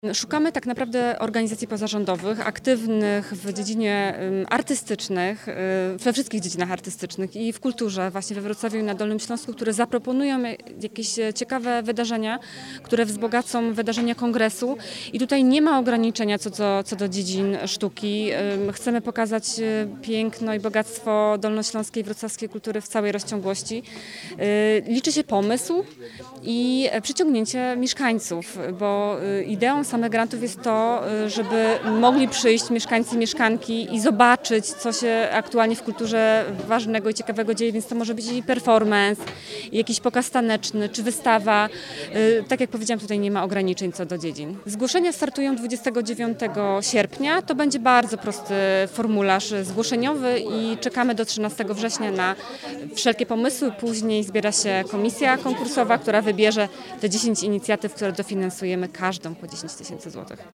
Szukamy tak naprawdę organizacji pozarządowych, aktywnych w dziedzinie artystycznych, we wszystkich dziedzinach artystycznych i w kulturze, właśnie we Wrocławiu i na Dolnym Śląsku, które zaproponują jakieś ciekawe wydarzenia, które wzbogacą wydarzenia kongresu. I tutaj nie ma ograniczenia co do dziedzin sztuki. Chcemy pokazać piękno i bogactwo dolnośląskiej i wrocławskiej kultury w całej rozciągłości. Liczy się pomysł i przyciągnięcie mieszkańców, bo ideą samych grantów jest to, żeby mogli przyjść mieszkańcy i mieszkanki i zobaczyć, co się aktualnie w kulturze ważnego i ciekawego dzieje, więc to może być i performance, i jakiś pokaz taneczny, czy wystawa. Tak jak powiedziałam, tutaj nie ma ograniczeń co do dziedzin. Zgłoszenia startują 29 sierpnia. To będzie bardzo prosty formularz zgłoszeniowy i czekamy do 13 września na wszelkie pomysły. Później zbiera się komisja konkursowa, która wybierze te 10 inicjatyw, które dofinansujemy każdą po 10 000 złotych.